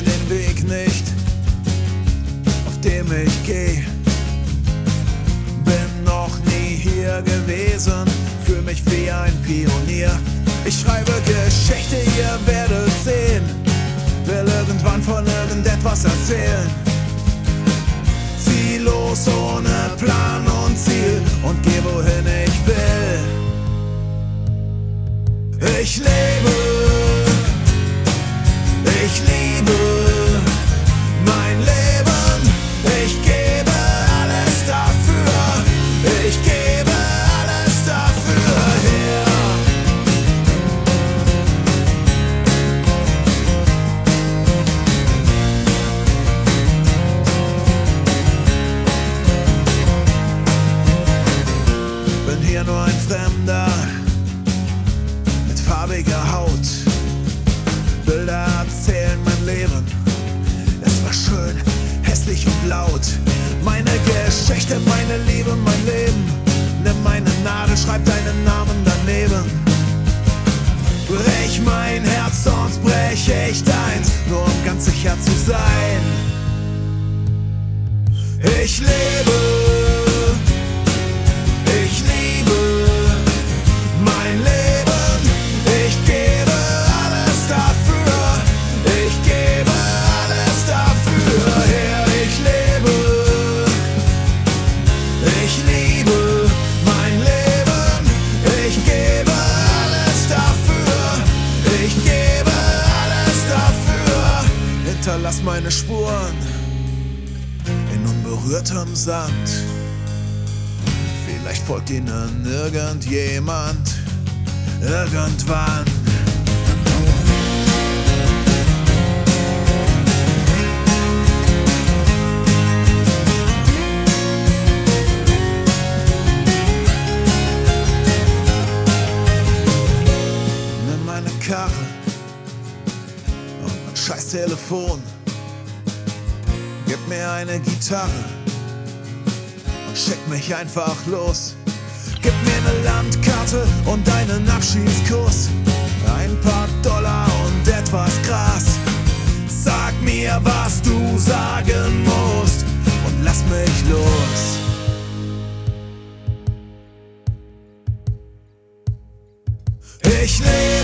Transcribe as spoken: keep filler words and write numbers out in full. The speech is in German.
den Weg nicht, auf dem ich geh. Bin noch nie hier gewesen, fühl mich wie ein Pionier. Ich schreibe Geschichte, ihr werdet sehen, will irgendwann von irgendetwas erzählen. Zieh los ohne Plan und Ziel und geh wohin ich will. Ich lebe, ich liebe mein Leben, ich gebe alles dafür, ich gebe alles dafür her. Bin hier nur ein Fremder mit farbiger Haut. Bilder erzählen mein Leben. Es war schön, hässlich und laut. Meine Geschichte, meine Liebe, mein Leben. Nimm meine Nadel, schreib deinen Namen daneben. Brech mein Herz, sonst brech ich deins, nur um ganz sicher zu sein. Ich lebe, ich liebe mein Leben, ich gebe alles dafür, ich gebe alles dafür her. Ich lebe, ich liebe mein Leben, ich gebe alles dafür, ich gebe alles dafür. Hinterlass meine Spuren in unberührtem Sand. Vielleicht folgt ihnen irgendjemand, irgendwann. Nimm meine Karre und mein scheiß Telefon. Gib mir eine Gitarre und schick mich einfach los. Gib mir eine Landkarte und einen Abschiedskuss, ein paar Dollar und etwas Gras. Sag mir, was du sagen musst und lass mich los. Ich lebe.